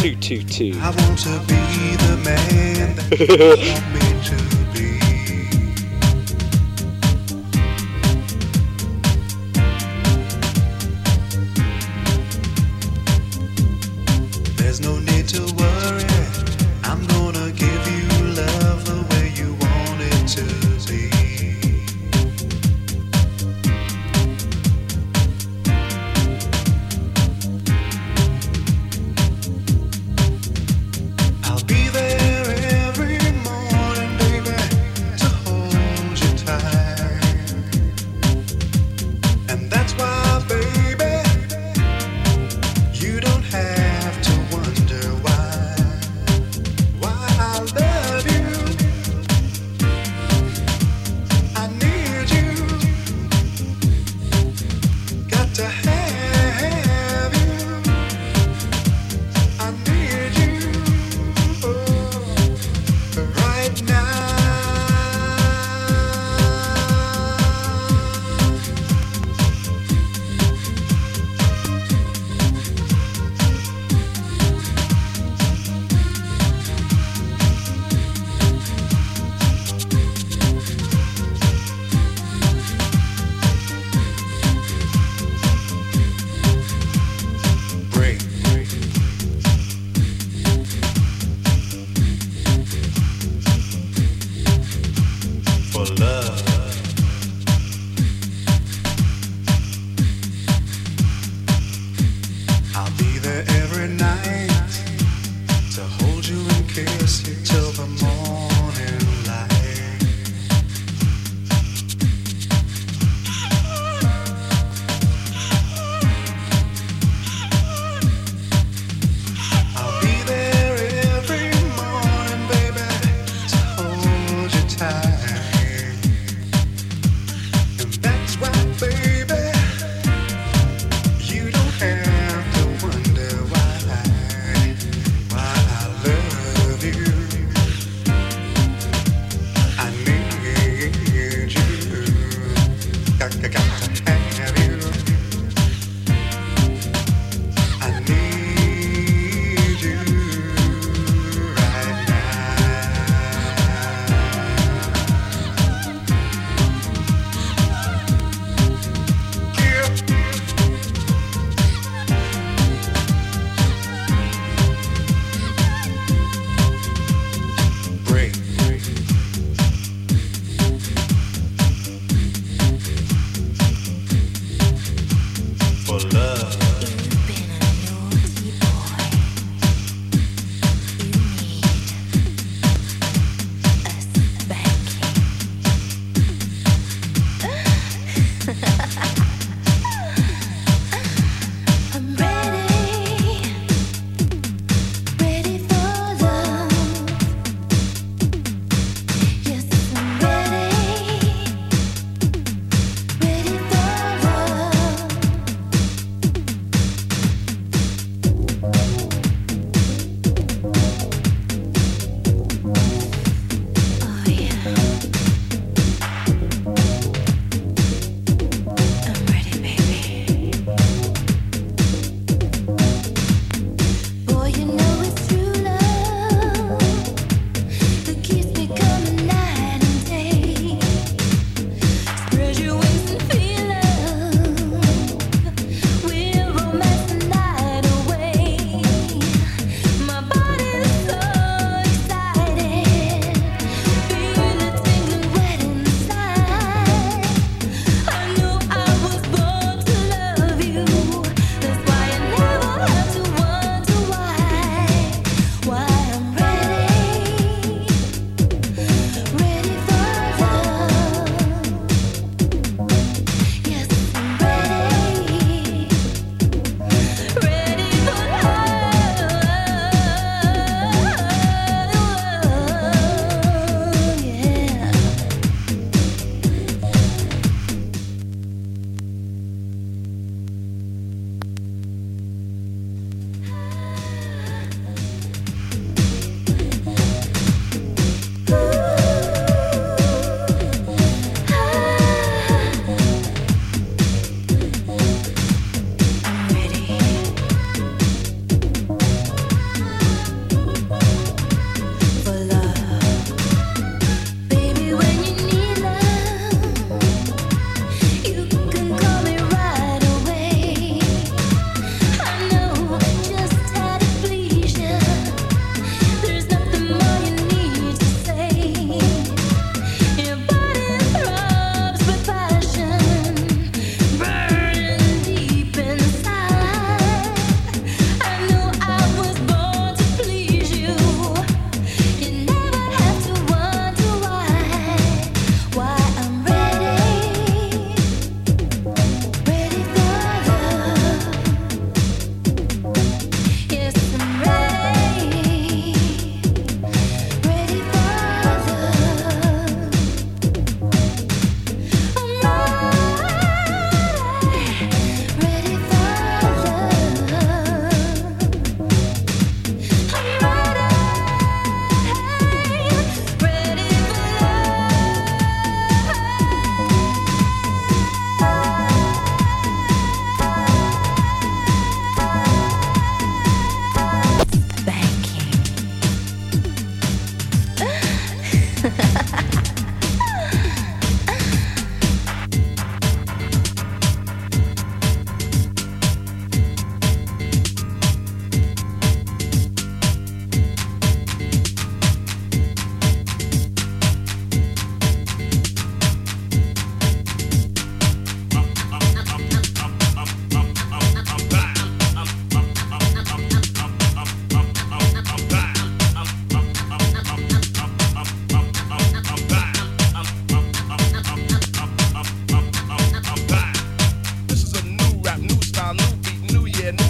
222. I want to be the man that you want me to be. There's no need to worry. I'm gonna give you love the way you want it to be. I'll be there every morning, baby, to hold you tight. And that's why, baby, you don't have to wonder why I love you. I need you, got to have you. I need you right now. Break. For love. I'll be there every night to hold you and kiss you till the morning light. I'll be there every morning, baby, to hold you tight. And that's why, baby, you don't have to wonder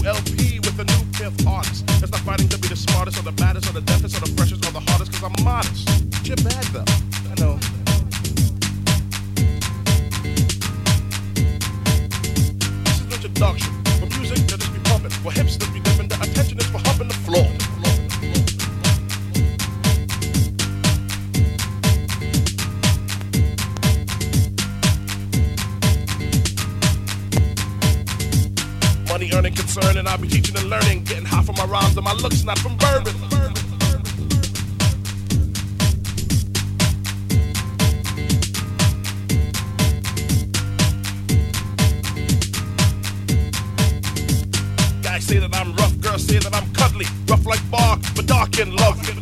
LP with a new fifth artist. It's not fighting to be the smartest or the baddest or the deafest or the freshest or the hardest, cause I'm modest. You're bad though, I know. This is the introduction. For music, they'll just be pumping. For hips, they'll be dipping. The attention is for humping the floor. Money earning concern, and I'll be teaching and learning, getting high from my rhymes and my looks, not from bourbon. Guys say that I'm rough, girls say that I'm cuddly, rough like bark, but dark and lovely.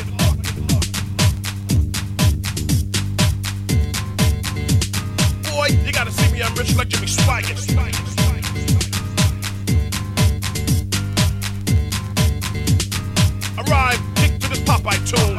Boy, you gotta see me, I'm rich like Jimmy Swaggart. Arrive, kick to this Popeye tune.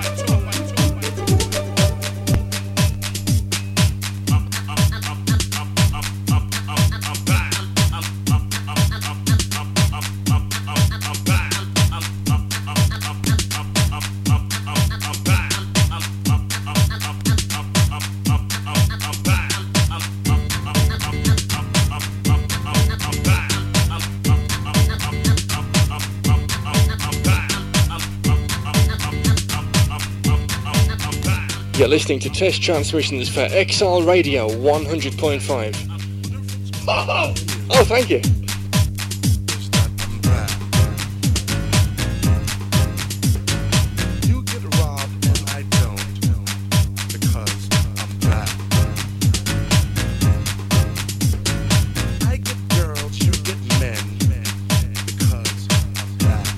You're listening to test transmissions for XL Radio 100.5. Oh, thank you. You get robbed and I don't, because I'm black. I get girls, you get men, because I'm black.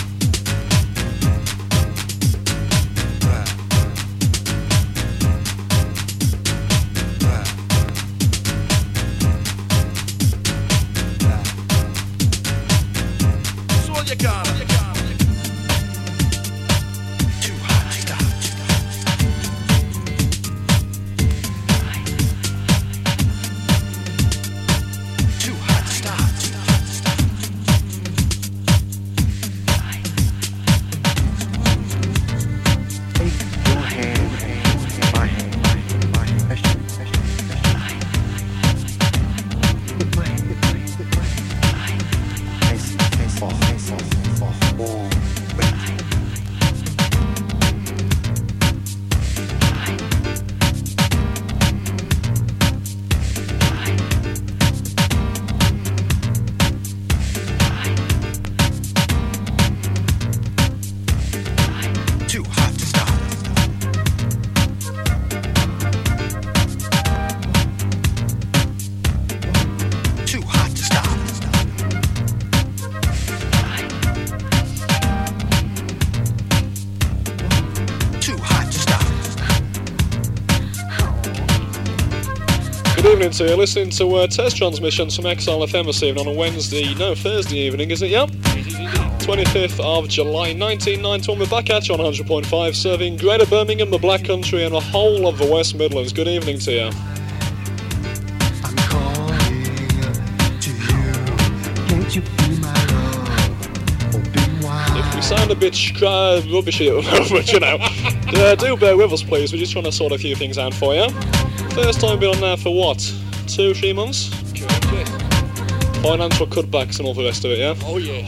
Good evening to you, listening to test transmissions from XL FM this evening on a Thursday evening, is it, yeah? 25th of July 1991, we're back at you on 100.5, serving Greater Birmingham, the Black Country and the whole of the West Midlands. Good evening to you. I'm calling to you, can't you be my love? Open wide. If we sound a bit rubbishy at the moment, you know, do bear with us please, we're just trying to sort a few things out for you. First time been on there for what? 2-3 months? Correct, yeah. Financial cutbacks and all the rest of it, yeah? Oh, yeah.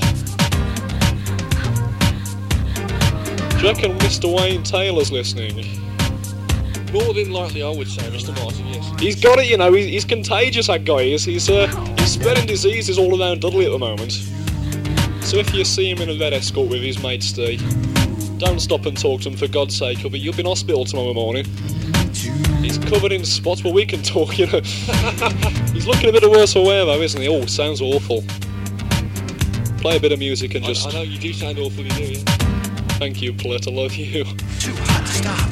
Do you reckon Mr. Wayne Taylor's listening? More than likely, I would say, Mr. Martin, yes. He's got it, you know, he's contagious, that guy is. He's spreading diseases all around Dudley at the moment. So if you see him in a red escort with his mate Steve, don't stop and talk to him for God's sake, you'll be in hospital tomorrow morning. He's covered in spots, but we can talk, you know. He's looking a bit worse for wear though, isn't he? Oh, sounds awful. Play a bit of music and just... I know, you do sound awful, you do, yeah. Thank you, Paulette, I love you. Too hot to stop.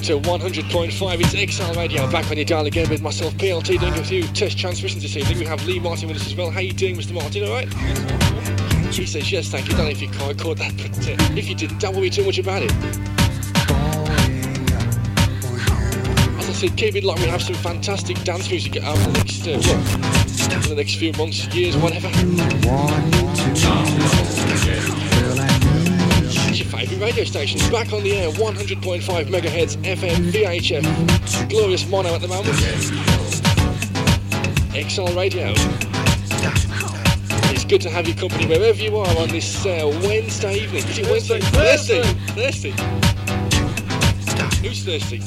to 100.5. It's XL Radio back on your dial again with myself, PLT, doing a few test transmissions this evening. We have Lee Martin with us as well. How you doing, Mr. Martin? All right? He says yes, thank you. Don't know if you caught that, but if you didn't, don't worry too much about it. As I said, keep it locked. We have some fantastic dance music out for the next few months, years, whatever. It's your favourite radio station, back on the air, 100.5 megahertz FM VHF, glorious mono at the moment. XL Radio. It's good to have your company wherever you are on this Wednesday evening. Is it Wednesday? Thursday. Who's thirsty?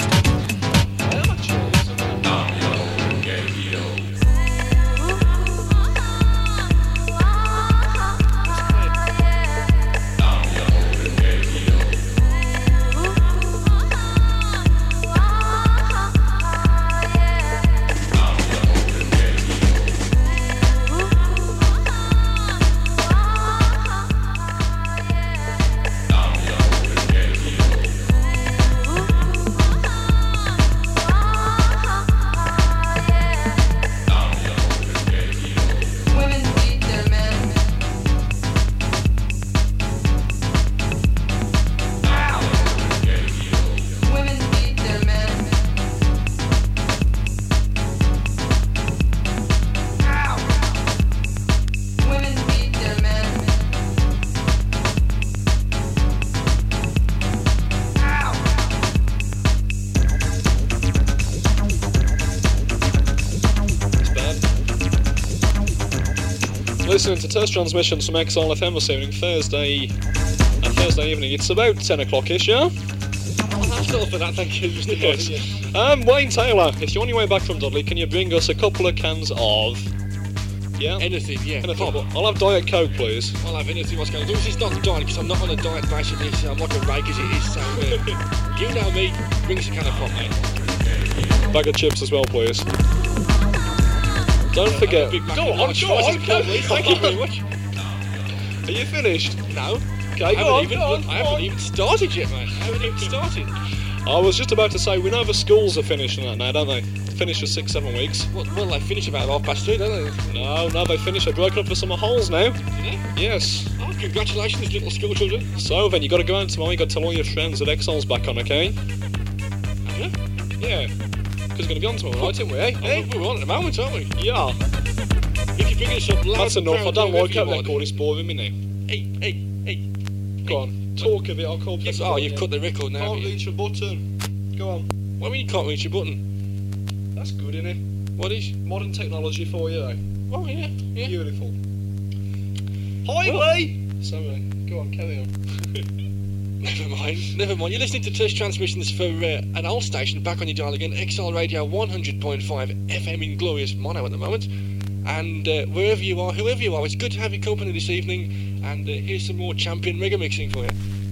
Listening to test transmissions from XL FM this evening, Thursday evening. It's about 10 o'clock-ish, yeah? I'm still for that, thank you, Mr. Yes. Wayne Taylor, if you're on your way back from Dudley, can you bring us a couple of cans of... Yeah? Anything, yeah. I'll have Diet Coke, please. I'll have anything what's going on. This is not diet, because I'm not on a diet basically, so I'm like a rake as it is, so... you know me, bring us a can of pop, mate. Bag of chips as well, please. Don't forget. Go on, thank you very much. Are you finished? No. Okay, I haven't even started yet, mate. I was just about to say, we know the schools are finishing that now, don't they? They finish for 6-7 weeks. Well, they finish about 3:30, don't they? No, they finish. They've broken up for summer holes now. Do they? Yes. Oh, congratulations, little school children. So then, you got to go out tomorrow, you got to tell all your friends that XL's back on, okay? Have you? Yeah. Because we're going to be on tomorrow night, aren't we, eh? We're on at the moment, aren't we? Yeah. If you bring us up loud. That's enough, I don't like how that call is boring me now. Hey. Go on, talk of it, I'll call people. You've cut the record now. Can't reach a button. Go on. What do you mean you can't reach a button? That's good, innit? What is? Modern technology for you, eh? Oh, yeah. Beautiful. Hi, Lee! Sorry, go on, carry on. Never mind. You're listening to test transmissions for an old station back on your dial again, XL Radio 100.5 FM in glorious mono at the moment. And wherever you are, whoever you are, it's good to have your company this evening. And here's some more champion reggae mixing for you.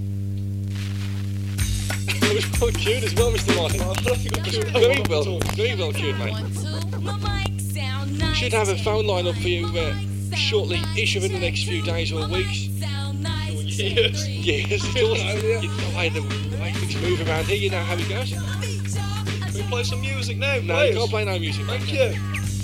It was well cued as well, Mr. Martin. Very well cued, mate. Should have a phone line up for you shortly, each of in the next few days or weeks. Yes. You know the way things move around here, you know how it goes. Can we play some music now, please? No, you can't play no music. Thank you.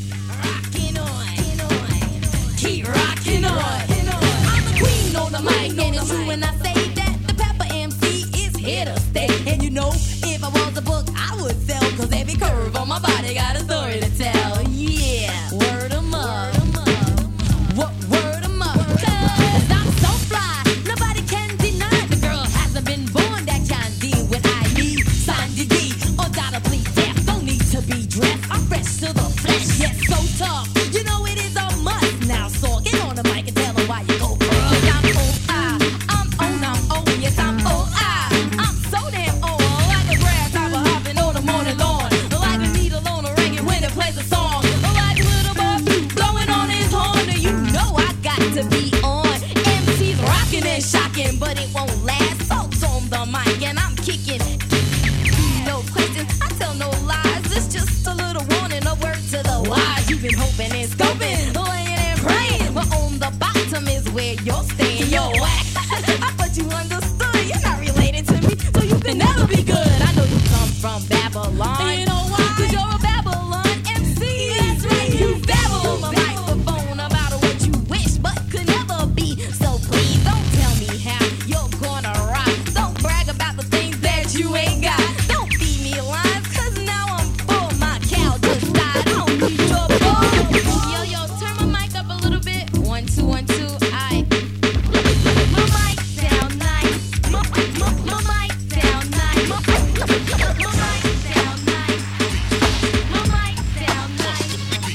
Keep rocking on. I'm the queen on the mic, and it's true when I say that the Pepper MC is here to stay. And you know, if I was a book, I would sell, cause every curve on my body got a story to tell. Yeah, word 'em up. What word 'em up? Cause I'm so fly, nobody can deny. The girl hasn't been born that can deal with I need. Sandy D, undoubtedly deaf, don't need to be dressed. I'm fresh to the flesh, yet so tough. You know it is a must. Now, so get on the mic and tell them why you go for it. I'm yes, I'm so damn old. Like a grass hopper hopping on the morning lawn. Like a needle on a record when it plays a song. Like a little boy blowing on his horn. You know I got to be on. MC's rocking and shocking, but it won't last. Folks on the mic and I'm kicking. No questions, I tell no lies. It's just a little warning, a word to the wise. You've been hoping and scoping, laying and praying, but on the bottom is where you're staying. Yo, I thought you understood. You're not related to me, so you can never be good. I know you come from Babylon. You know why? 'Cause you're a Babylon MC. That's right. You babble on the microphone about what you wish but could never be. So please don't tell me how you're gonna rock. Don't brag about the things that you ain't got. Don't feed me lines, 'cause now I'm full. My cow just died. I don't need your bull. Yo, turn my mic up a little bit. 1, 2, 1, 2. My mic down nice. My mic down nice. My mic down nice. My mic down nice.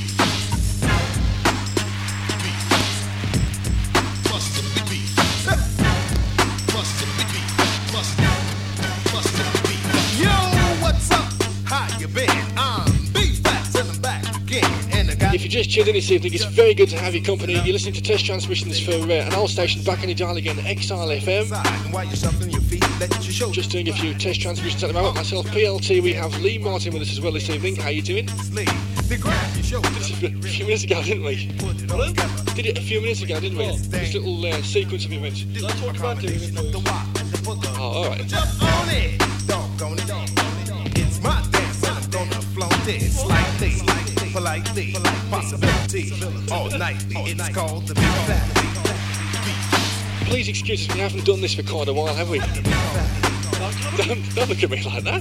Yo, what's up? How you been? I'm B-Fats and I'm back again. And I got If you just tuned in this evening, it's very good to have your company. You're listening to test transmissions for an old station back on your dial again, XR FM. and while you're shuffling your feet, let your show Just doing a few test transmissions at the moment. Myself, PLT, we have Lee Martin with us as well this evening. How you doing? sleep. They grab your shoulder. Did it a few minutes ago, didn't we? Put it all together. Did it a few minutes ago, didn't we? This little sequence of events. Did I talk about doing it? The why and the booger. Oh, alright. Jump on it. Doggone it. It's my dance and I'm gonna flaunt it. Slightly, politely, possibility. All nightly. It's called the Big Fat. Please excuse us, we haven't done this for quite a while, have we? Don't look at me like that.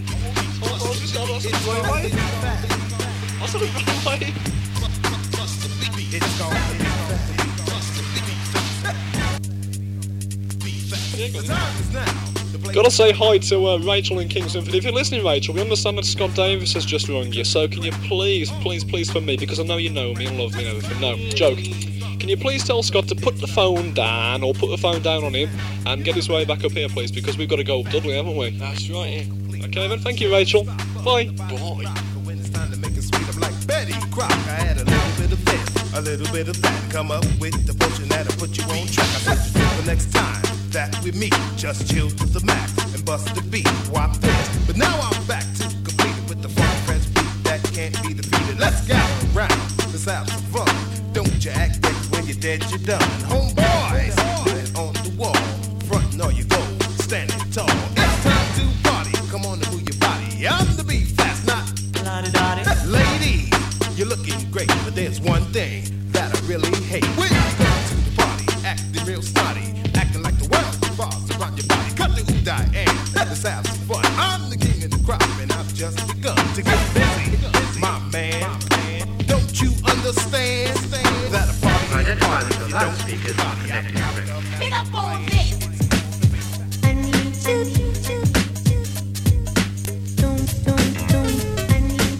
I sort of ran away. It's called the Big Fat. The time is now. to play Gotta say hi to Rachel in Kingston. If you're listening, Rachel, we understand that Scott Davis has just rung you, so can you please for me, because I know you know me and love me and everything. No, joke. Can you please tell Scott to put the phone down, or put the phone down on him, and get his way back up here, please, because we've got to go up Dublin, haven't we? That's right, yeah. Okay then, thank you, Rachel. Bye. Boy. when it's time to make it sweet. I'm like Betty Crock. I had a little bit of this, a little bit of that. Come up with the potion that'll put you on track. I said you for the next time that we meet, just chill to the max and bust the beat. Wop this. But now I'm back to complete it with the funk French beat that can't be defeated. Let's gather around. Let's have some fun. Don't you act like when you're dead, you're done. Homeboys, living on the wall. Frontin' all you go, standing tall. It's time to party. Come on and move your body. I'm the beat fast, not lady. You're looking great, but there's one thing that I really hate. When you come to the party, acting real snotty, acting like the world revolves around your body. Cut the die and let's have some fun. I'm the king of the crop, and I've just begun to get busy. My man, don't you understand that a party is a party? You don't keep your body out. Pick up on this. I need you. I need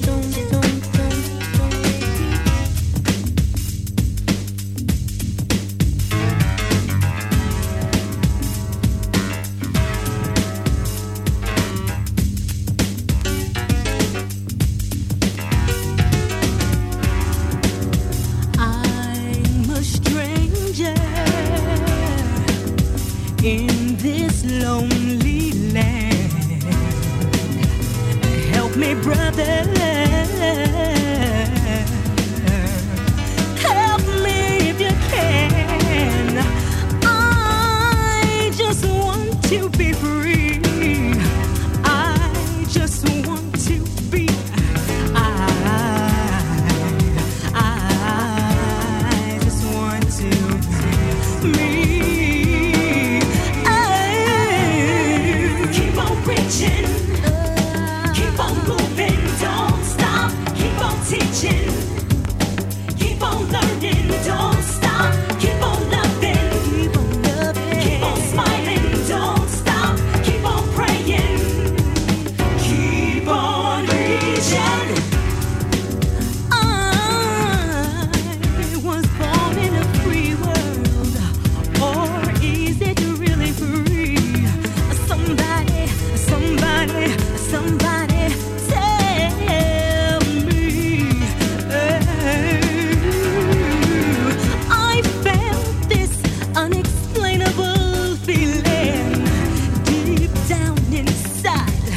I'm a stranger in this lonely land. Help me, brother. Help me if you can. I just want to be free. I just want to be. I just want to be me. Keep on reaching, keep on moving, don't stop, keep on teaching, keep on learning, don't stop, keep on loving, keep on smiling, don't stop, keep on praying, keep on reaching. I was born in a free world, or is it really free? Somebody tell me. I felt this unexplainable feeling deep down inside.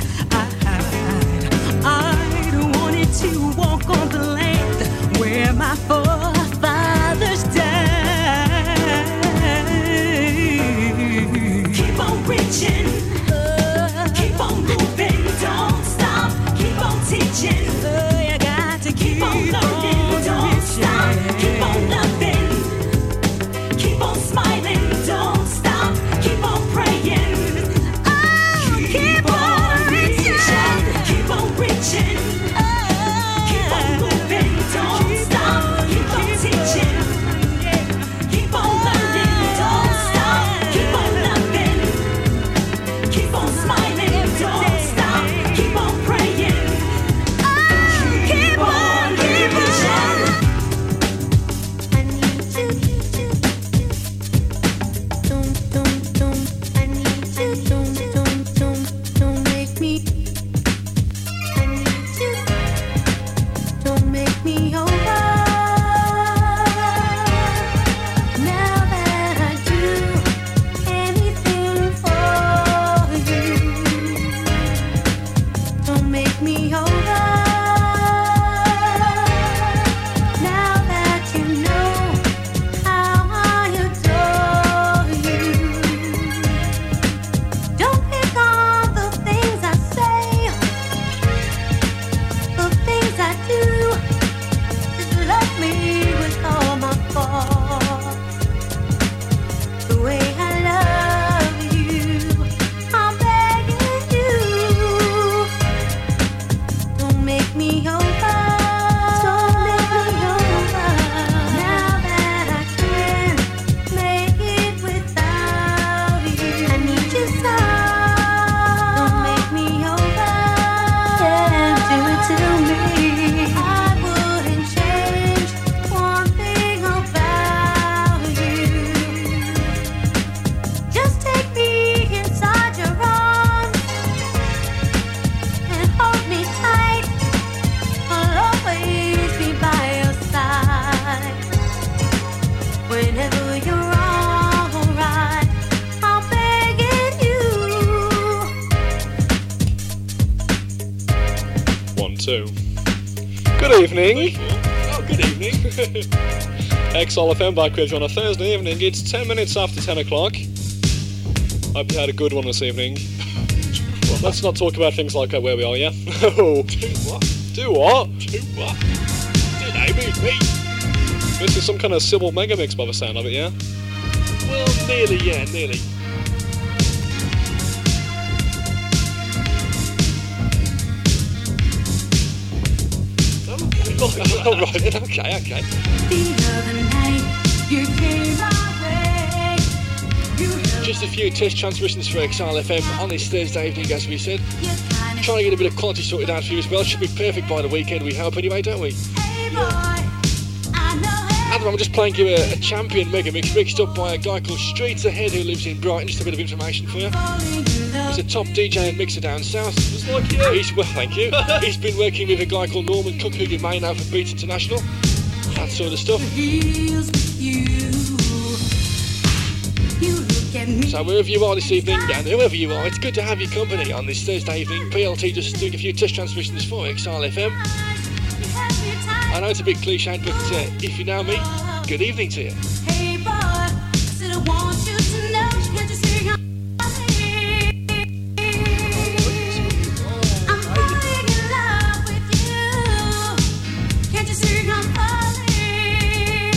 I wanted to walk on the land where my forefathers died. Keep on reaching, keep on moving, don't stop. 2. Good evening. Oh, good evening. XLFM back with you on a Thursday evening. It's 10 minutes after 10 o'clock. Hope you had a good one this evening. Let's not talk about things like where we are, yeah? Oh. Do what? Do what? Do what? Did I mean me? This is some kind of Sybil mega mix by the sound of it, yeah? Well, nearly, yeah, nearly. Oh, right, okay. The other night, you came my way. Just a few test transmissions for XRFM on this Thursday evening, as we said. Trying to get a bit of quality sorted out for you as well. Should be perfect by the weekend, we hope, anyway, don't we? Hey boy, I know. At the moment, I'm just playing you a champion mega mix mixed up by a guy called Streets Ahead who lives in Brighton. Just a bit of information for you. He's a top DJ and mixer down south. Just like you. Well, thank you. He's been working with a guy called Norman Cook, who you may know for Beats International. That sort of stuff. So wherever you are this evening, and whoever you are, it's good to have your company on this Thursday evening. PLT just doing a few test transmissions for XRFM. I know it's a bit cliched, but if you know me, good evening to you. Hey boy, I said I want you to know, can't you see I'm falling in love with you. Can't you see I'm falling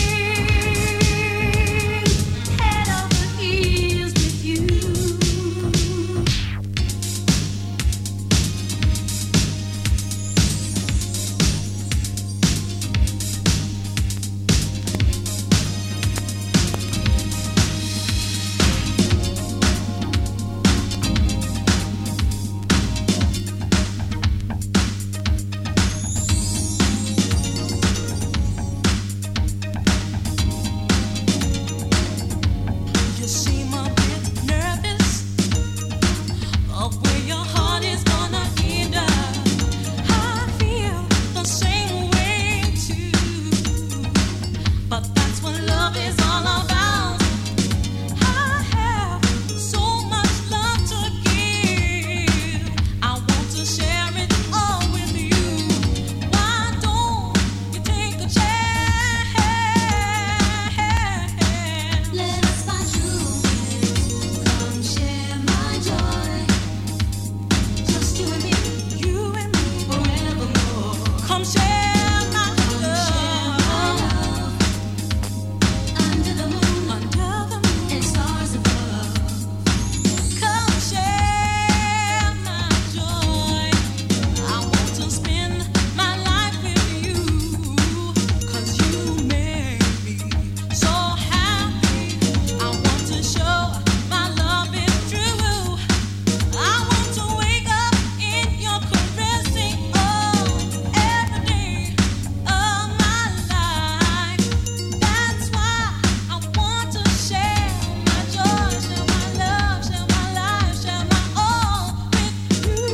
head over heels with you. You seem a bit nervous of where your heart is gonna end up. I feel the same way too, but that's what love is all about. I have so much love to give. I want to share it all with you. Why don't you take a chance? Let us find truth. Come share my joy. Just you and me forevermore. Come share my love. Under the moon and stars above. Come share my joy. I want to spend my life with you, 'cause you make me so happy. I want to show my love is true. I want to wake up in your caressing every day of my life. That's why I want to share my joy, share my love, share my life, share my all with you.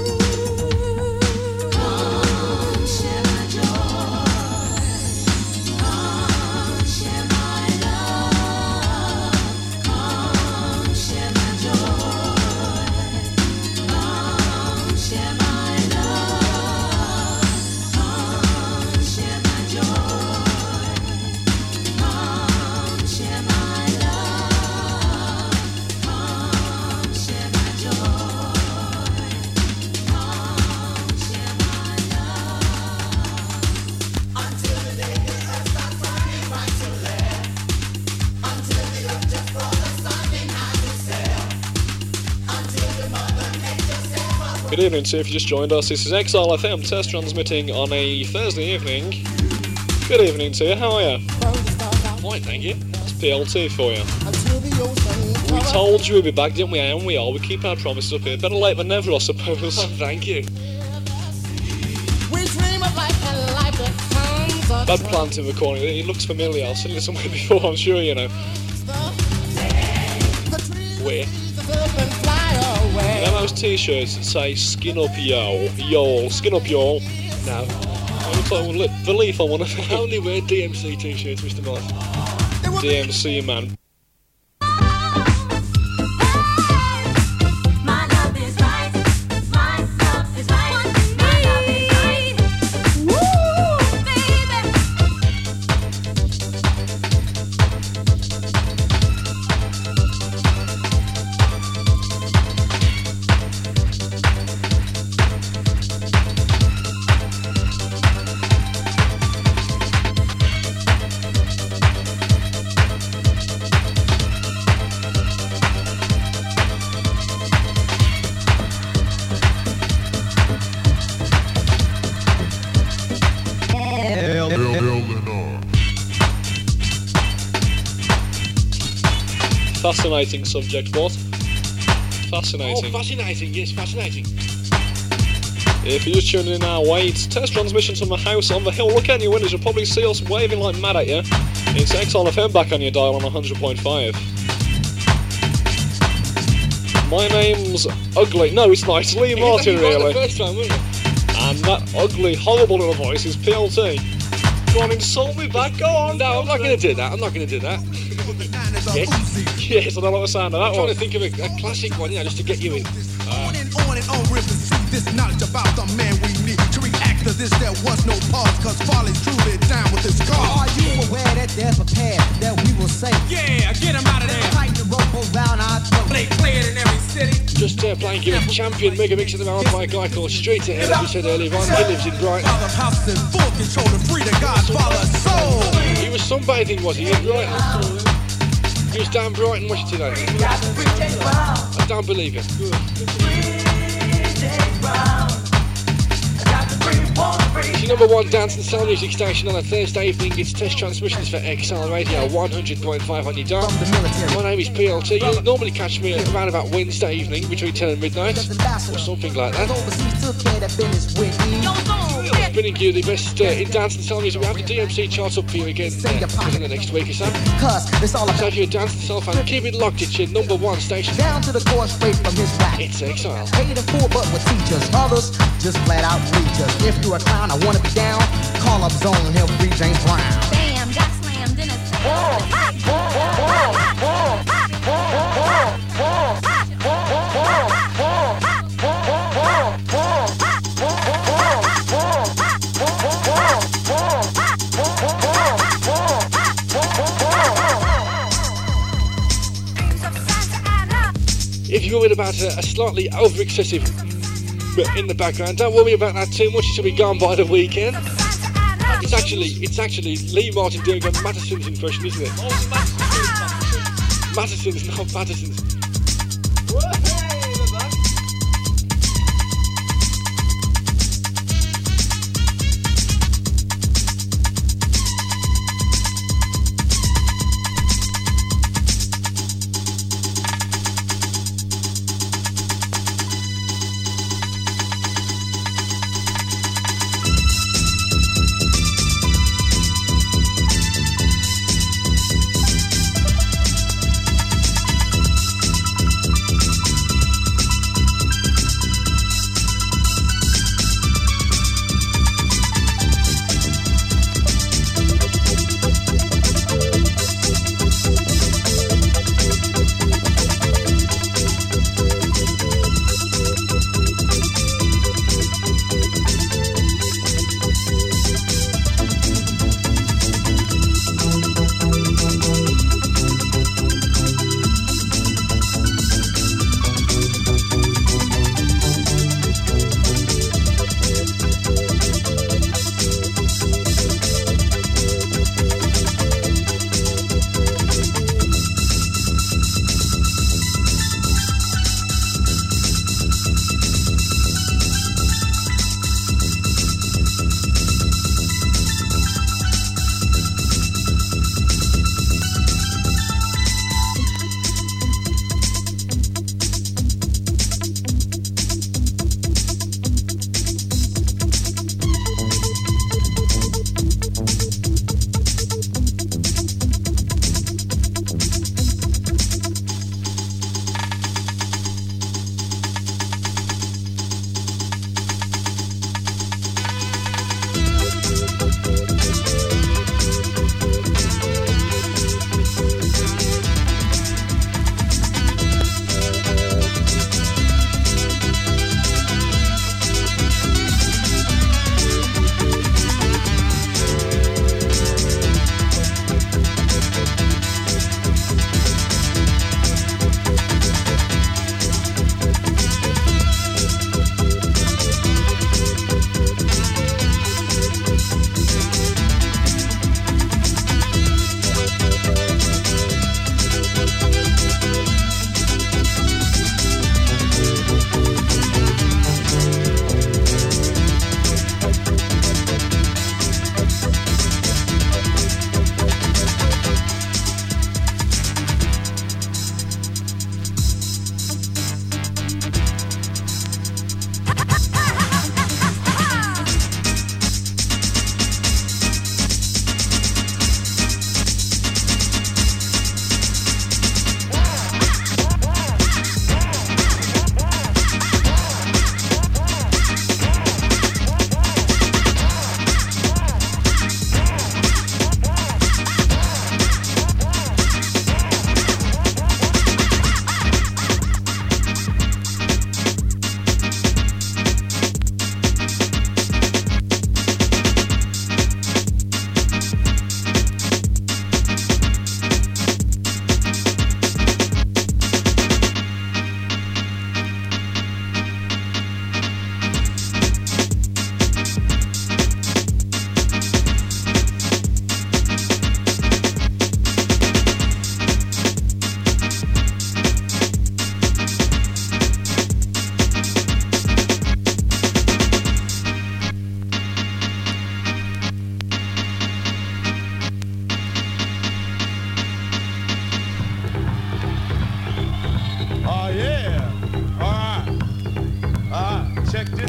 Come share my joy. Come share my love. Come share my joy. Come share my love. Come share my joy. Come share my love. Come share my joy. Come share my love. Until the day the earth stops running right to left. Until the earth just falls ascending as it sails. Until the mother nature says. Good evening to you if you just joined us. This is XRFM test transmitting on a Thursday evening. Good evening to you, how are you? Fine, thank you. It's PLT for you. We told you we'd be back, didn't we? And we are. We keep our promises up here. Better late than never, I suppose. Oh, thank you. We dream of life and life that comes up. Bad plant in the corner. It looks familiar. I've seen it somewhere before, I'm sure you know. Where? And fly away. You know those t-shirts that say skin up y'all, skin up y'all? No. It looks like the leaf on one of I them. only wear DMC t-shirts, Mr. Mark. DMC man. My love is right. My love is right. My love is right. Fascinating subject, what? Fascinating. Oh, fascinating, yes, fascinating. If you're just tuning in our way, it's test transmissions from the house on the hill. Look out in your windows, you'll probably see us waving like mad at you. It's Exile FM back on your dial on 100.5. My name's Ugly. No, it's not. It's Lee Martin, really. The first time, weren't you? And that ugly, horrible little voice is PLT. Go on, insult me back, go on. No, I'm not going to do that. I'm not going to do that. Yes, yes, I don't like the sound of that I'm trying one. to think of a classic one, you know, just to get you in. On and on rivers see this knowledge about the man we need to react to this. There was no pause, cause Farley's truly down with his car. Are you aware that there's a path that we will say? Yeah, get him out of there. Tighten the rope around our throat. They play it in every city. Just playing you a champion mega mix at the moment by a guy called Street Ahead, as we said earlier on. He lives in Brighton. Father House in full control to free the Godfather's soul. He was sunbathing, was he, in Brighton? He was down Brighton, was he, today? I don't believe it. It's your number one dance and soul music station on a Thursday evening. It's test transmissions for XL Radio 100.5 on your dial. My name is PLT. You'll normally catch me around about Wednesday evening between 10 and midnight, or something like that. Bringing you the best in dance and soul music. We have the DMC charts up for you again within the next week or so. So if you're a dance and soul fan, keep it locked. It's your number one station. Down to the course straight from his rack. It's Exile. Paid in full, but with teachers. Others just flat out reach us. If you're a clown, I wanna be down. Call up Zone, he'll free James Brown. Bam, got slammed in a If you're worried about a slightly over-excessive in the background, don't worry about that too much. It will be gone by the weekend. It's actually Lee Martin doing a Mattison's impression, isn't it? Mattison's, not Patterson's.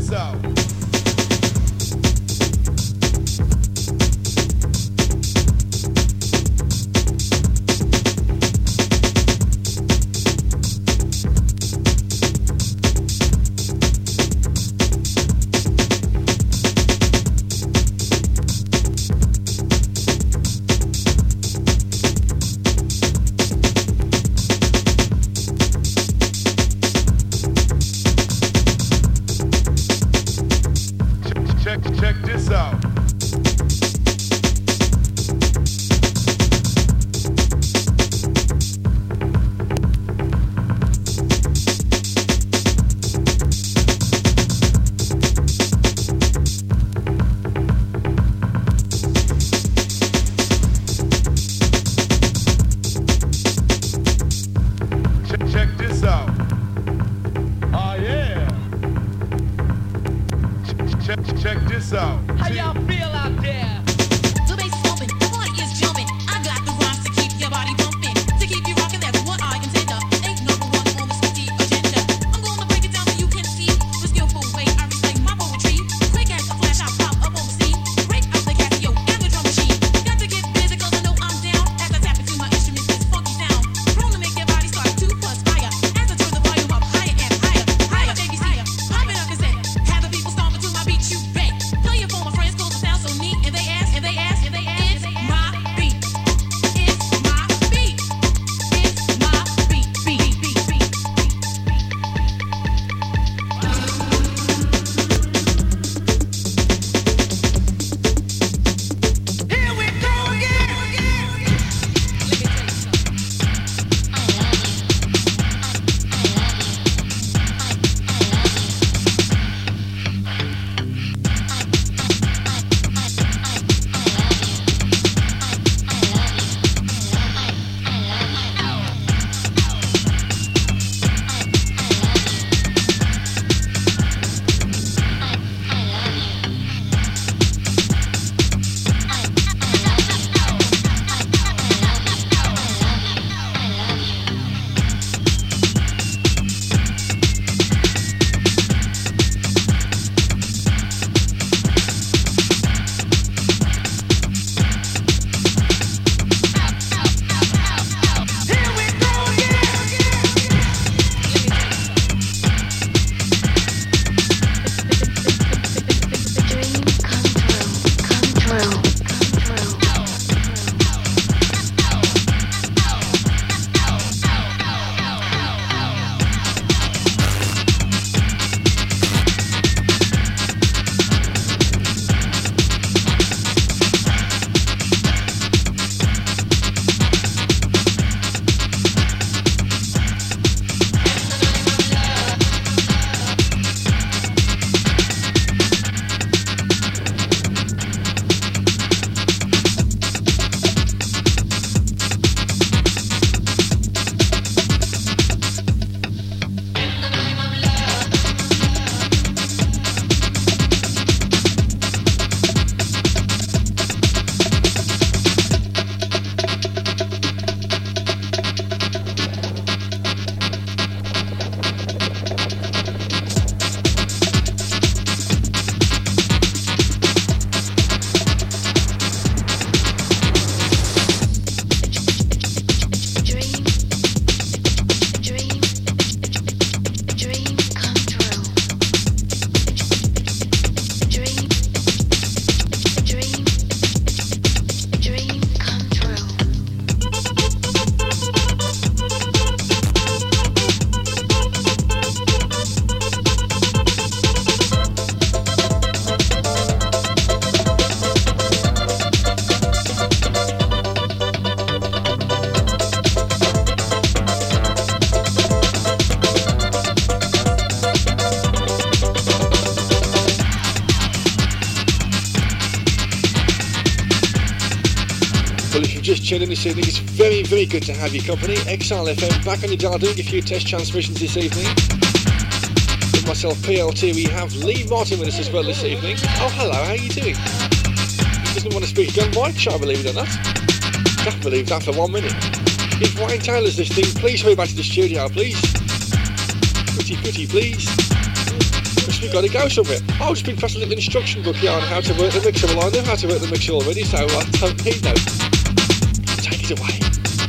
this out. Check this out. Check this out. Oh yeah. Check this out. How y'all feel out there? The bass is bumping, the party is jumping. I got the rhymes to keep your body bumping, to keep you rocking. That's what I intend. Ain't number one on the sweetie agenda. I'm gonna break it down so you can see the skillful way I recite my poetry. Quick as a flash, I pop up on the scene. Break out the Casio and the drum machine. Got to get busy 'cause I know I'm down. As I tap into my instrument, this funky sound. Prone to make your body start to perspire. As I turn the volume up higher and higher, higher, baby, see ya. Pop it up and say, have the people stomping to my beat. You bet. Play it for my friends 'cause it sounds so neat. And they ask, and they ask, and they ask. It's my beat. It's my beat. It's my beat. Beat, beat, beat. Here we go again. Let me tell you something. Here we go again. Dream come true. Well, if you've just tuned in this evening, it's very, very good to have your company. Exile FM back on your dial doing a few test transmissions this evening. With myself, PLT, we have Lee Martin with us as well this evening. Oh, hello, how are you doing? He doesn't want to speak again, Mike, I believe it or not. Can't believe that for 1 minute. If Wayne Taylor's listening, please hurry back to the studio, please. Pretty, please. we've got to go somewhere. I've just been passed a little instruction book here on how to work the mixer. Well, I know how to work the mixer already, so I don't need no. Take it away.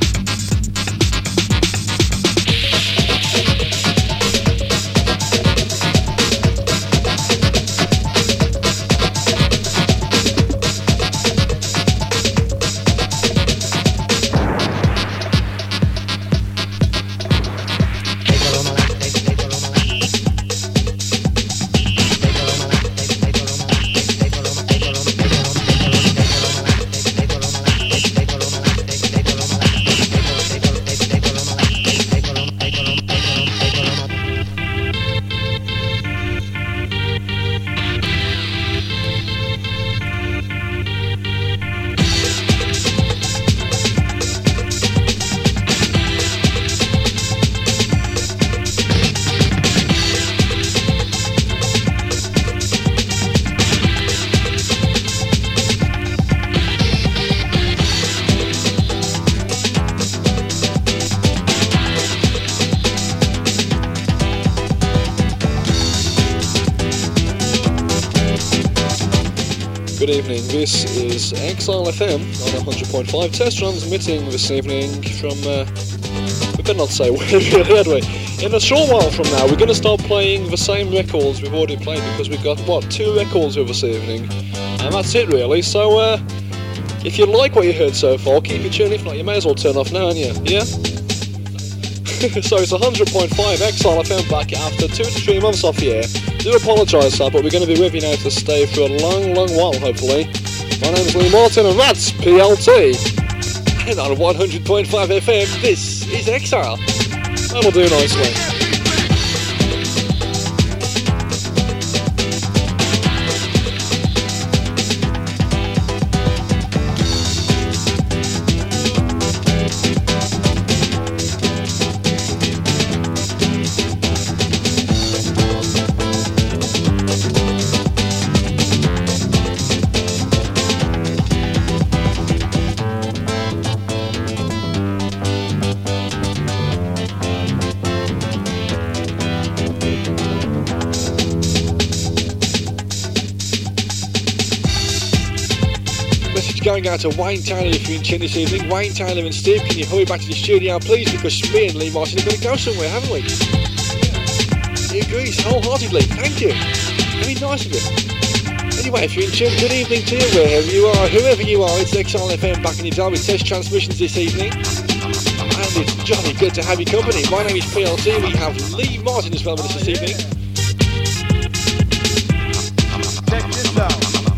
Good evening, this is Exile FM on 100.5, test transmitting this evening from, we better not say where really. In a short while from now we're going to start playing the same records we've already played, because we've got, 2 records here this evening, and that's it really. So if you like what you heard so far, keep it tuned. If not, you may as well turn off now, aren't you? Yeah? So it's 100.5 Exile FM back after 2 to 3 months off the air. Do apologise, sir, but we're going to be with you now to stay for a long, long while, hopefully. My name is Lee Martin, and that's PLT. And on 100.5 FM, this is Exile. That'll do nicely. Going out to Wayne Taylor if you're in tune this evening. Wayne Taylor and Steve, can you hurry back to the studio please, because me and Lee Martin are going to go somewhere, haven't we? He agrees wholeheartedly, thank you. Very nice of you. Anyway, if you're in tune, good evening to you wherever you are, whoever you are. It's Exile FM back in your dial with test transmissions this evening, and it's jolly good to have your company. My name is PLT, we have Lee Martin as well with us this evening. Check this out.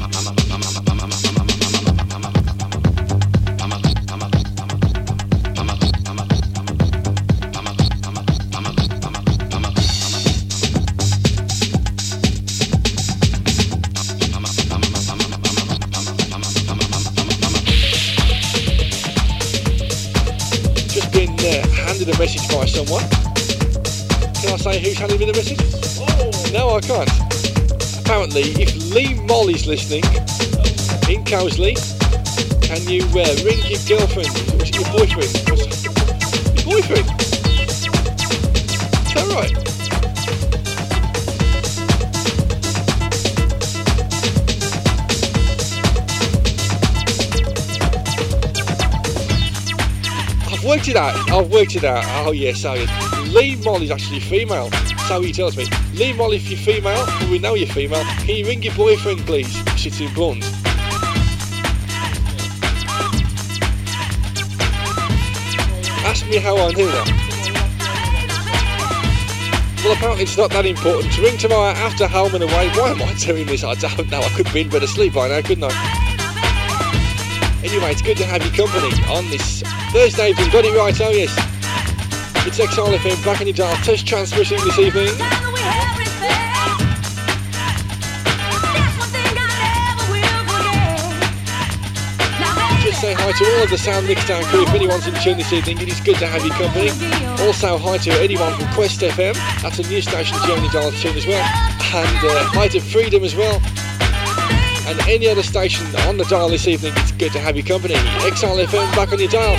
A message by someone. Can I say who's handed me the message? Oh. No, I can't. Apparently, if Lee Molly's listening in Cowsley, can you ring your girlfriend? Was it your boyfriend? Your boyfriend? Is that right? I've worked it out. Oh yes, Lee Molly's actually female. So he tells me. Lee Molly, if you're female, well, we know you're female, can you ring your boyfriend please? She's in blonde. Ask me how I knew that. Well, apparently it's not that important. To ring tomorrow after home and away. Why am I doing this? I don't know. I could be in bed asleep by now, couldn't I? Anyway, it's good to have your company on this Thursday. You've got it right, oh yes. It's Exile FM back in your dial, test transmission this evening. Just say hi to all of the Sound Mixdown crew. If anyone's in tune this evening, it is good to have your company. Also hi to anyone from Quest FM. That's a new station to only dial tune as well. And hi to Freedom as well. And any other station on the dial this evening, it's good to have your company. Exile FM back on your dial.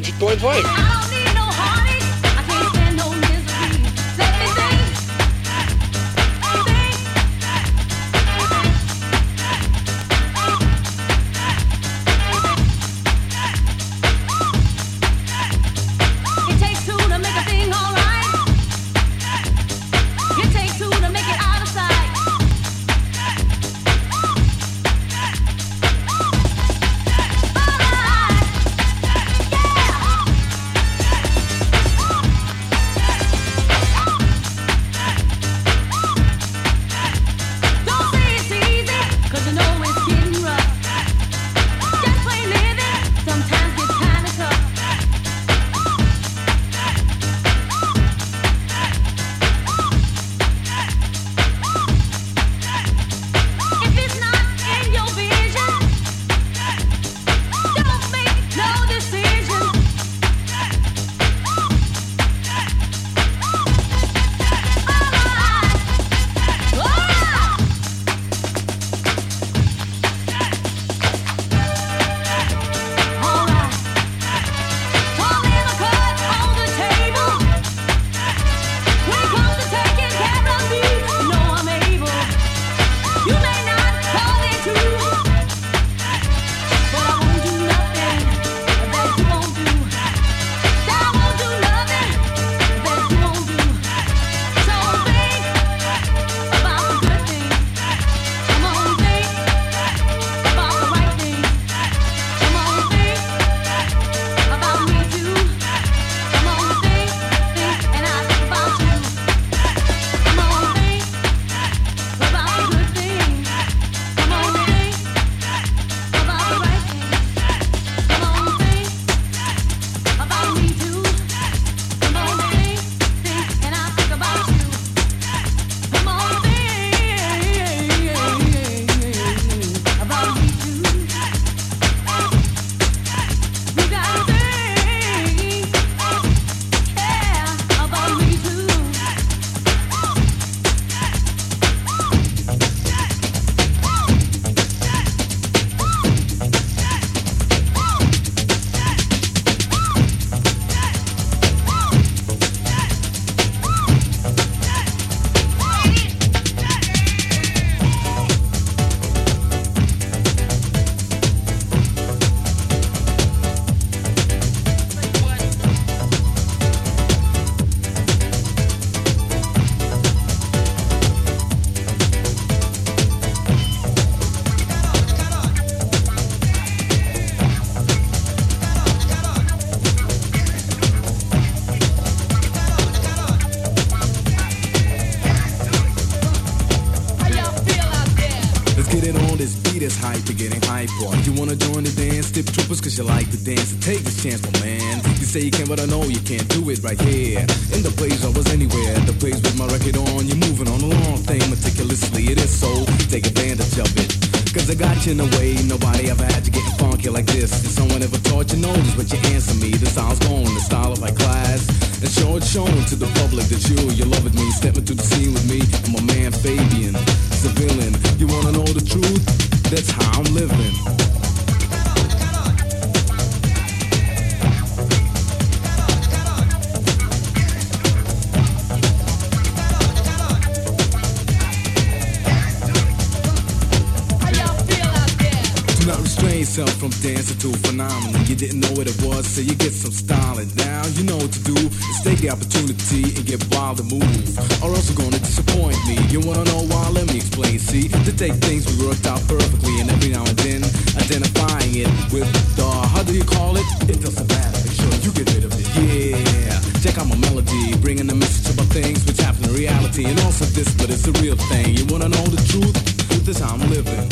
100.5. Starship Troopers, cause you like to dance. So take this chance, my man. You say you can, but I know you can't do it right here. In the place I was anywhere, the place with my record on. You're moving on a long thing meticulously. It is so, take advantage of it. Cause I got you in a way nobody ever had you getting funky like this. If someone ever taught you notice what you answer me, the sound's going, the style of my class. And show it shown to the public that you love it me. Step into the scene with me, and my man Fabian, civilian. You wanna know the truth? That's how I'm living. Do not restrain yourself from dancing to a phenomenon. You didn't know what it was, so you get some styling. Now you know what to do. Is take the opportunity and get wild and move, or else you're gonna disappoint me. You wanna know why? Let me explain. See, to take things we worked out perfectly, and every now and then identifying it with the, how do you call it? It doesn't matter. Make sure you get rid of it. Yeah, check out my melody, bringing the message about things which happen in reality, and also this, but it's a real thing. You wanna know the truth? This is how I'm living.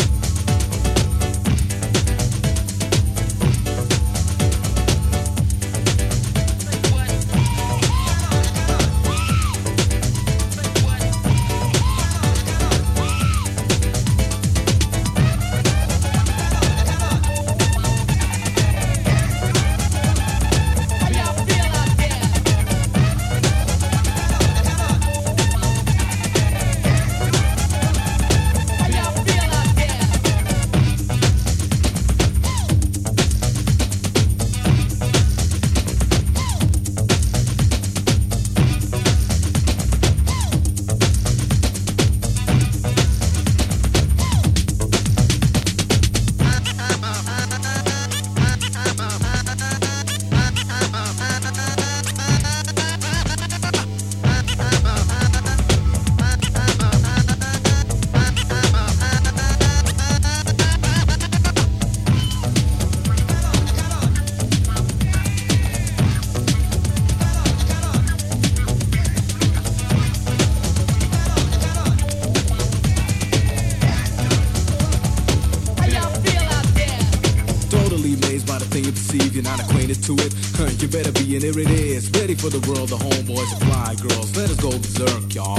You better be, and here it is. Ready for the world, the homeboys and fly girls. Let us go berserk, y'all.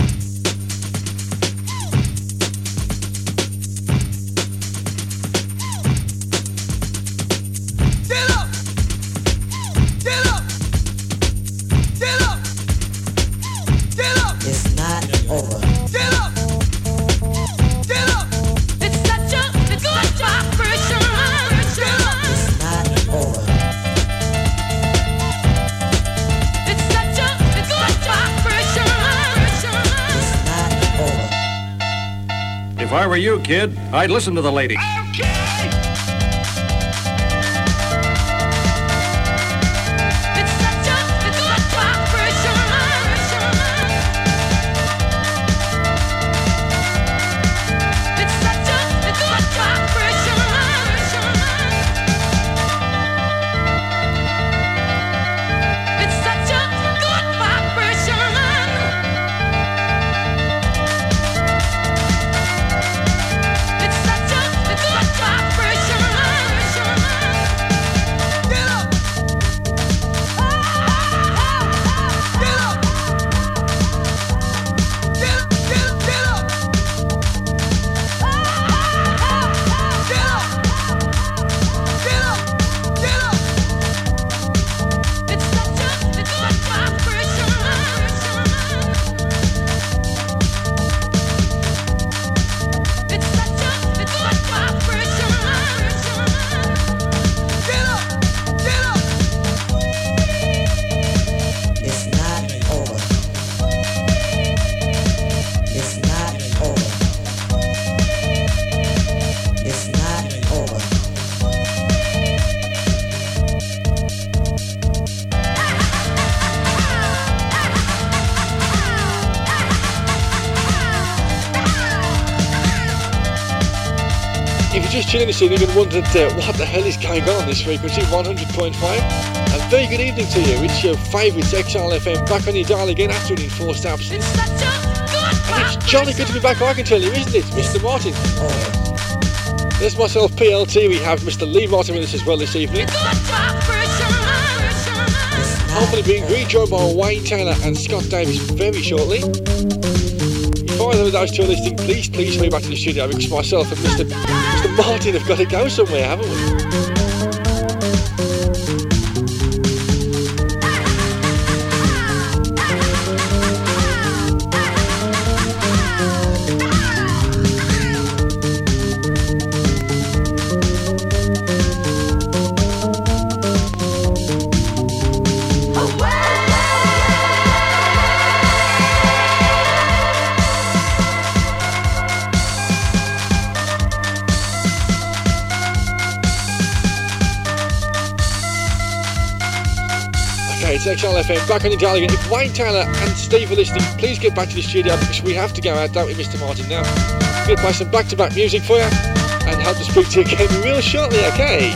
Get up! Get up! Get up! Get up! It's not over. Get up! Get up! It's such a good vibration. Get up! It's not over. If I were you, kid, I'd listen to the lady. If you're just tuning this in, you've been wondering what the hell is going on this frequency, 100.5. A very good evening to you. It's your favourites, XR FM, back on your dial again after an enforced absence. And it's jolly good to be back, I can tell you, isn't it, Mr. Martin? There's myself, PLT. We have Mr. Lee Martin with us as well this evening. Hopefully being rejoined by Wayne Taylor and Scott Davis very shortly. If either of those two are listening, please hurry back to the studio because myself and Mr. Martin have got to go somewhere, haven't we? It's XLFM, back on your dial again. If Wayne Taylor and Steve are listening, please get back to the studio because we have to go out, don't we, Mr. Martin, now? I'm going to play some back-to-back music for you and hope to speak to you again real shortly, okay?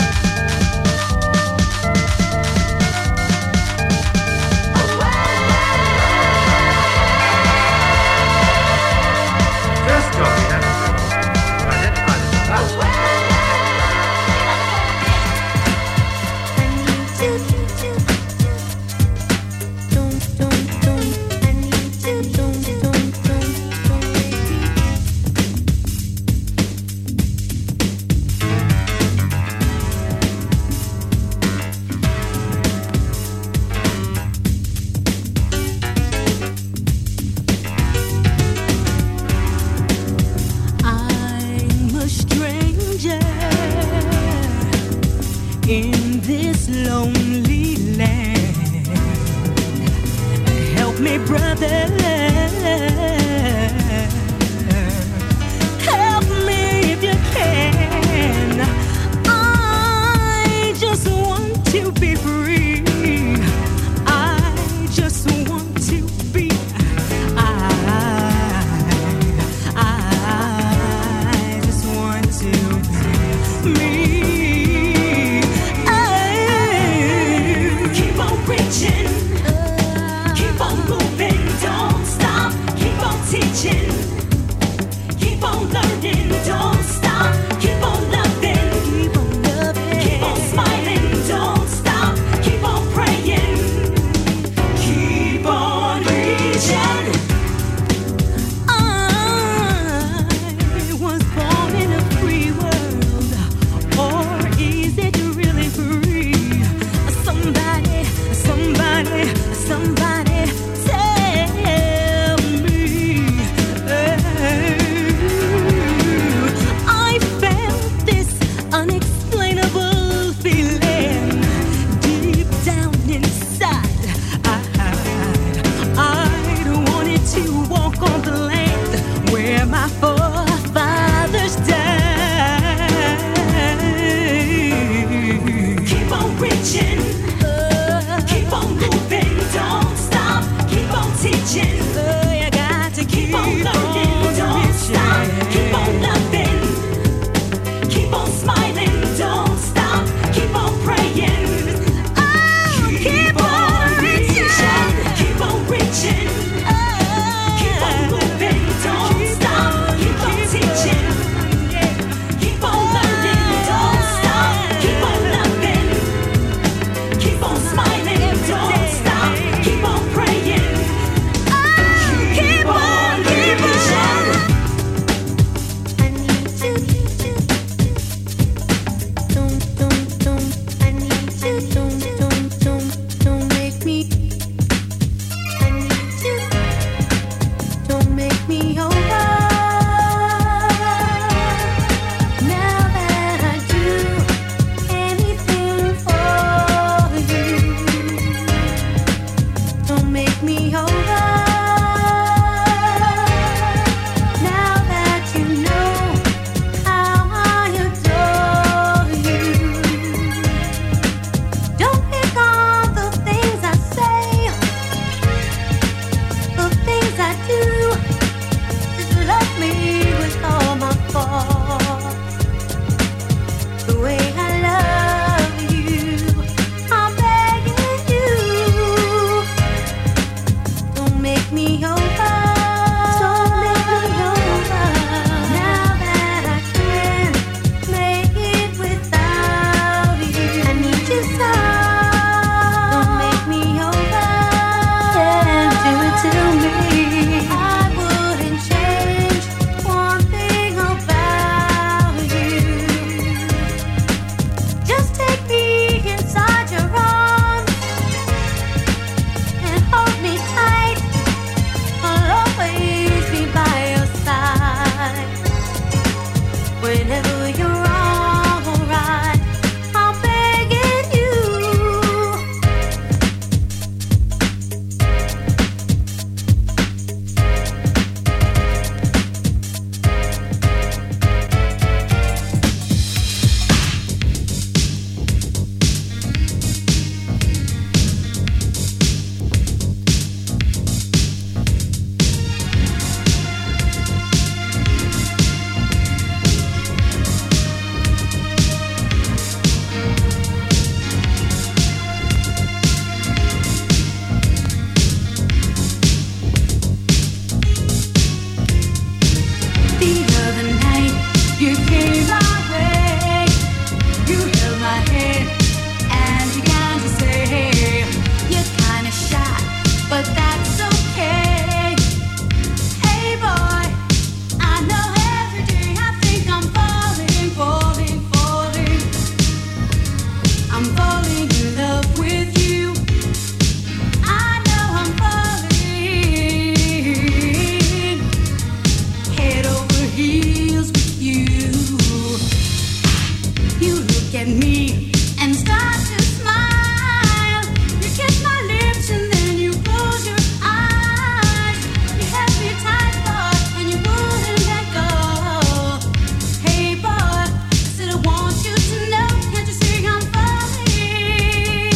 First job we have to do is identify the house. In this lonely land, help me, brother. Help me if you can. I just want to be free. I just want to be. I just want to be me. Keep on reaching, keep on moving, don't stop. I'm falling in love with you. I know I'm falling head over heels with you. You look at me and start to smile. You kiss my lips and then you close your eyes. You held me tight, boy, and you wouldn't let go. Hey, boy, I said I want you to know. Can't you see I'm falling?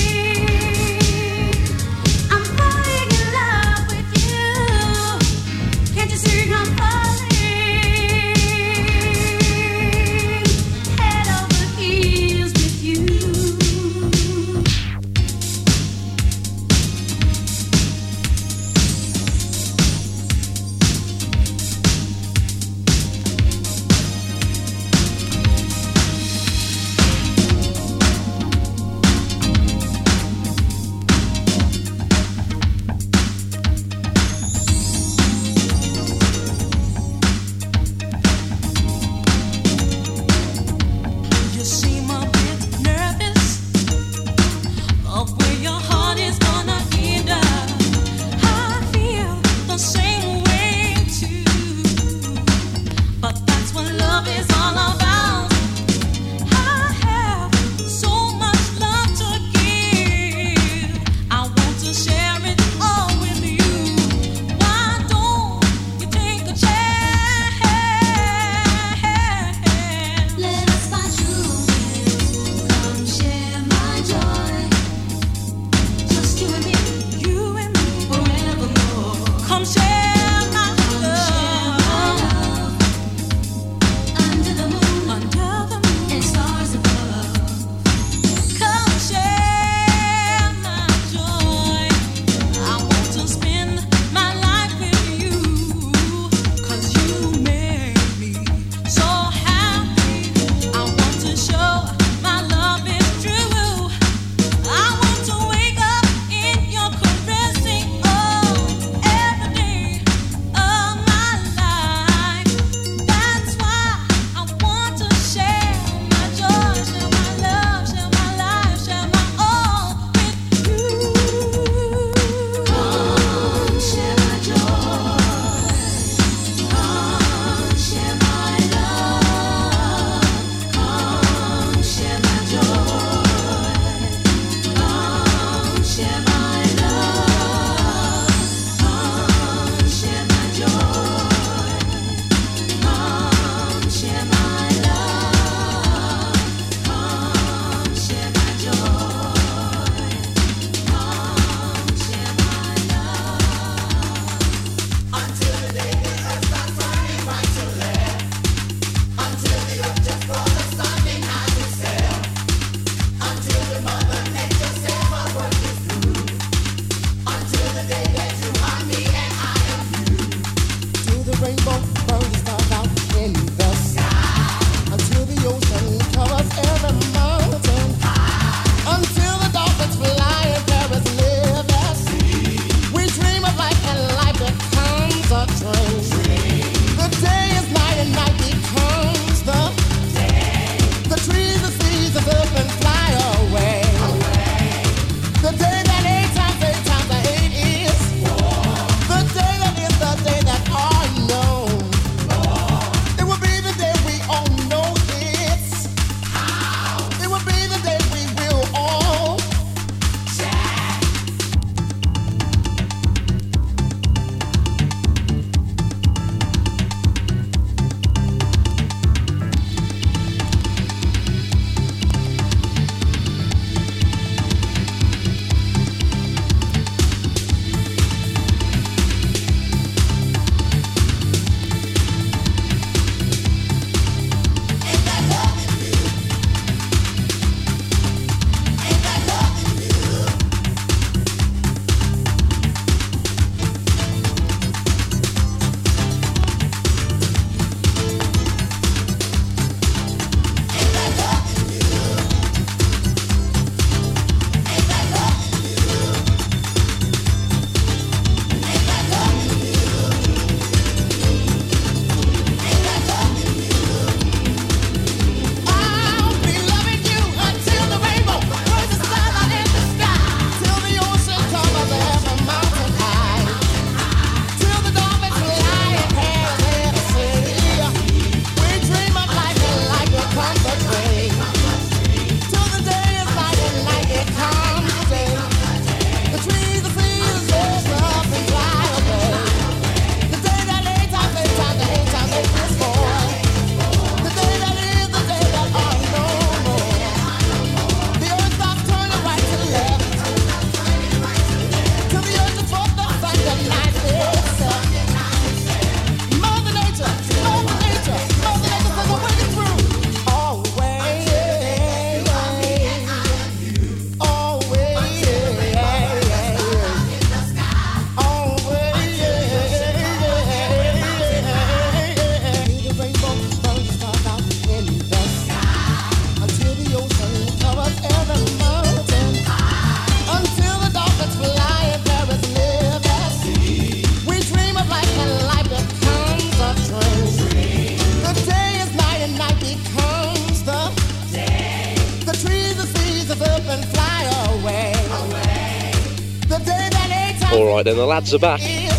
Alright then, the lads are back.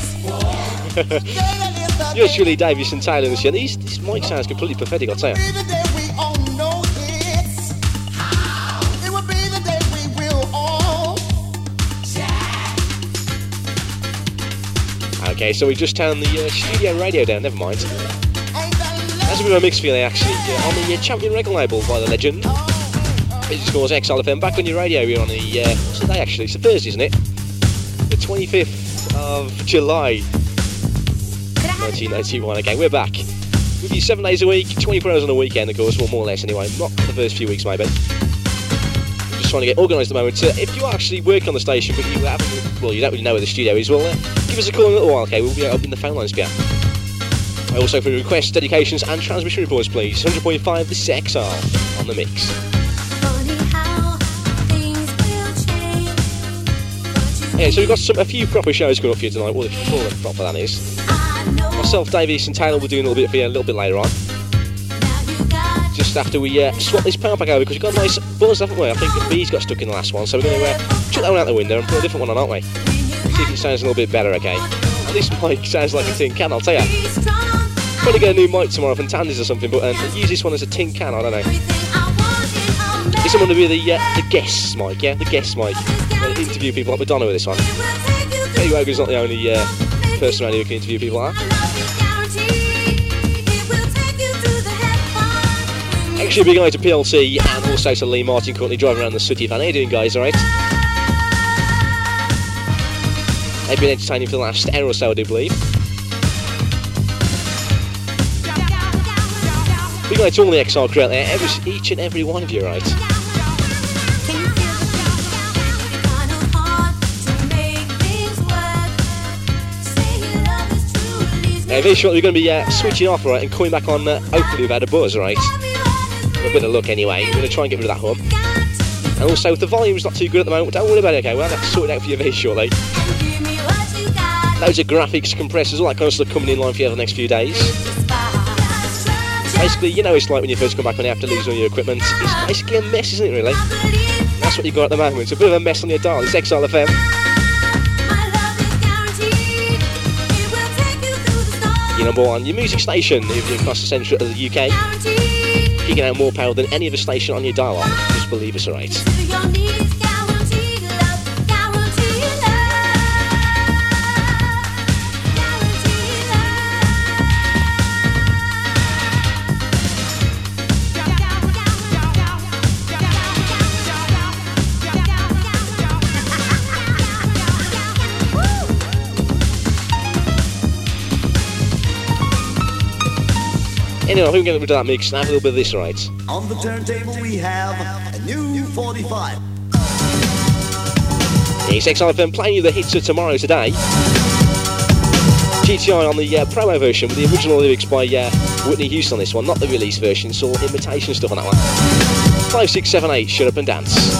You're truly Davies and Taylor this year. This mic sounds completely pathetic, I'll tell you. Okay, so we just turned the studio radio down, never mind. That's a bit of a mixed feeling actually. On the Champion record label by the legend. It just calls XLFM back on your radio. We're on the, what's the day actually? It's a Thursday, isn't it? The 25th of July 1991. Okay, we're back. With you 7 days a week, 24 hours on a weekend, of course, well, more or less anyway. Not for the first few weeks, maybe. We're just trying to get organised at the moment. If you actually work on the station, but you haven't, well, you don't really know where the studio is, well, give us a call in a little while, okay? We'll be opening the phone lines for you. Also, for requests, dedications, and transmission reports, please. 100.5 This is XR on the mix. Yeah, so we've got a few proper shows coming up for you tonight. Well, if you call it proper, that is. Myself, Davies, and Taylor will do a little bit for you a little bit later on. Just after we swap this power pack over, because we've got a nice buzz, haven't we? I think the B's got stuck in the last one, so we're going to chuck that one out the window and put a different one on, aren't we? See if it sounds a little bit better, okay? And this mic sounds like a tin can, I'll tell you. Probably get a new mic tomorrow from Tandy's or something, but use this one as a tin can, I don't know. This one to be the guest mic, yeah? The guest mic. Interview people like Madonna with this one. Eddie Wogan's not the only person around here who can interview people, huh? Actually, a big hi to PLT and also to Lee Martin currently driving around the sooty van. How you doing, guys, alright? They've been entertaining for the last hour or so, I do believe. Big hi to all the XR crew out there, each and every one of you, right? Very shortly we're going to be switching off, right, and coming back on, hopefully we've had a buzz, right? A bit of luck anyway, we're going to try and get rid of that hum. And also, if the volume's not too good at the moment, don't worry about it, okay? We'll have to sort it out for you very shortly. Loads of graphics, compressors, all that kind of stuff coming in line for you over the next few days. Basically, you know it's like when you first come back when you have to lose all your equipment. It's basically a mess, isn't it, really? That's what you've got at the moment. It's a bit of a mess on your dial. It's XLFM. Your number one, your music station, if you're across the centre of the UK. You can have more power than any other station on your dial. Just believe us, alright? Anyway, we're going to get rid of that mix and have a little bit of this, right? On the turntable we have a new 45. It's XLFM playing you the hits of tomorrow today. GTI on the promo version with the original lyrics by Whitney Houston on this one, not the release version, so imitation stuff on that one. 5, 6, 7, 8, shut up and dance. 5,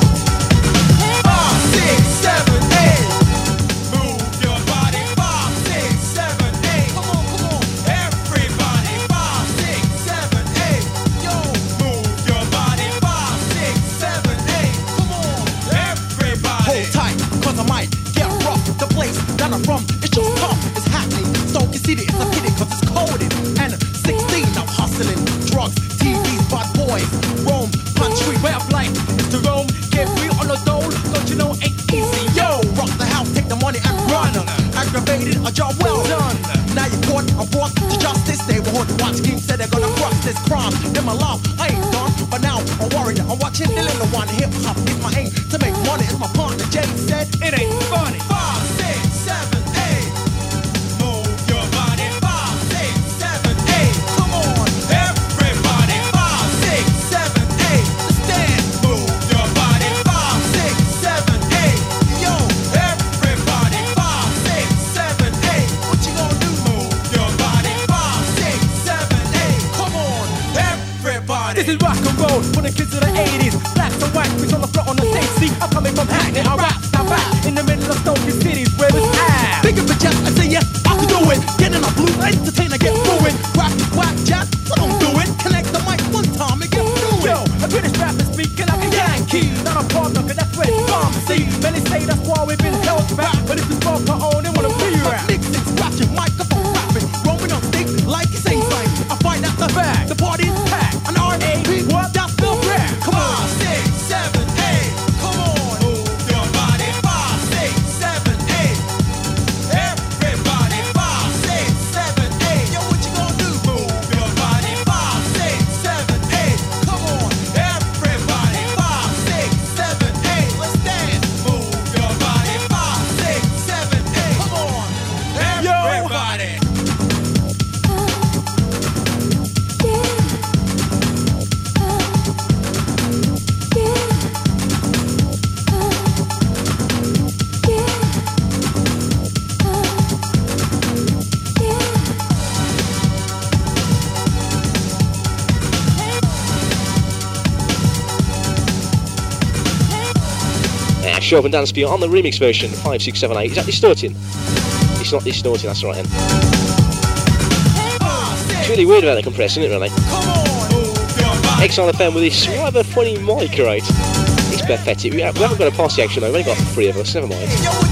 6, 7, 8. Move your body. 5, 6, 7, 8. Come on, come on. Everybody. 5, 6, 7, 8. Yo, move your body. 5, 6, 7, 8. Come on, everybody. Hold tight, cause I might get rough. The place that I'm from, it's just tough. It's happening. Don't you see it? It's a pity cause it's coded. And 16, I'm hustling. Drugs, TVs, bad boys. Rome, punch street, way of life. It's the Rome, get free on the dole. Don't you know it ain't easy? Yo, rock the house, take the money and run. Aggravated, a job well done. Now you're caught, I'm brought to justice. They were hard to watch, King said they're gonna cross this crime. In my life, I ain't done, but now I'm worried. I'm watching Dylan the one. Hip hop is my aim to make money. It's my partner, Jay said it ain't funny. 5, 6, 7, 8. Move your body. 5, 6, 7, 8. Come on, everybody. 5, 6, 7, 8. Stand. Move your body. 5, 6, 7, 8. Yo, everybody. 5, 6, 7, 8. What you gonna do? Move your body. 5, 6, 7, 8. Come on, everybody. This is rock and roll for the kids of the 80s. Blacks and whites, we on the floor on the Yeah, Show Up and Dance for you on the remix version, 5678. Is that distorting? It's not distorting, that's right then. It's really weird about the compressor, isn't it, really? Exile FM with this rather funny mic, right? It's pathetic. We haven't got a party action though, we've only got 3 of us, never mind.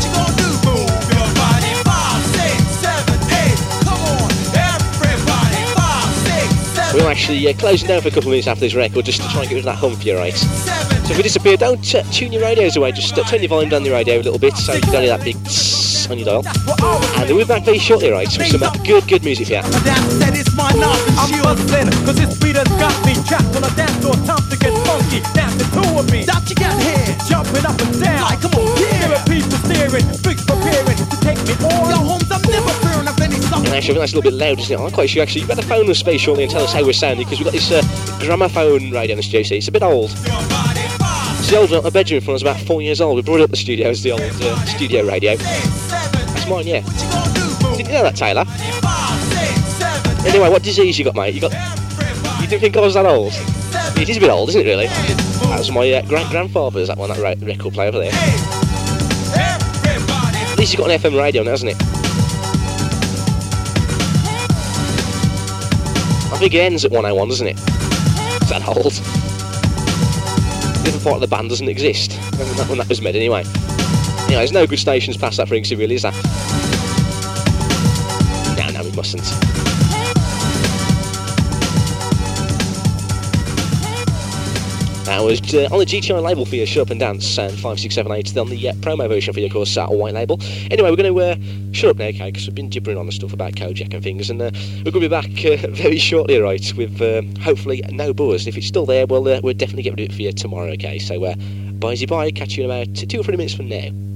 We're actually closing down for a couple of minutes after this record just to try and get rid of that hump here, right? So if we disappear, don't tune your radios away, just turn your volume down the radio a little bit so you don't hear that big tss on your dial. And we'll be back very shortly, right, with some good music for you. I'm buzzing, cause this beat has got me trapped on a dance floor, time to get funky, dancing to a beat. That you got here, jumping up and down, like come on, yeah. There are people staring, freaks preparing to take me on. Yo, homes, I'm never fearing of any song. And actually, I think that's a little bit loud, isn't it? I'm quite sure actually, you better phone us space shortly and tell us how we're sounding, because we've got this gramophone radio in the studio, see, it's a bit old. It's the old one, my bedroom in front was about 4 years old. We brought it up the studio as the old studio radio. That's mine, yeah. Didn't you know that, Taylor? Anyway, what disease you got, mate? You didn't think I was that old? It is a bit old, isn't it, really? That was my great-grandfather's, that one, that record player over there. At least you've got an FM radio now, hasn't it? I think it ends at 101, doesn't it? It's that old. The other part of the band doesn't exist when that was made, anyway. Anyway, there's no good stations past that frequency, really, is there? No, we mustn't. That was on the GTI label for your Shut Up and Dance, and 5678 on the promo version for your, of course, white label. Anyway, we're going to shut up now, okay, because we've been gibbering on the stuff about Kojak and things, and we're going to be back very shortly, right, with hopefully no buzz. If it's still there, we'll definitely get rid of it for you tomorrow, okay? So, bye, catch you in about 2 or 3 minutes from now.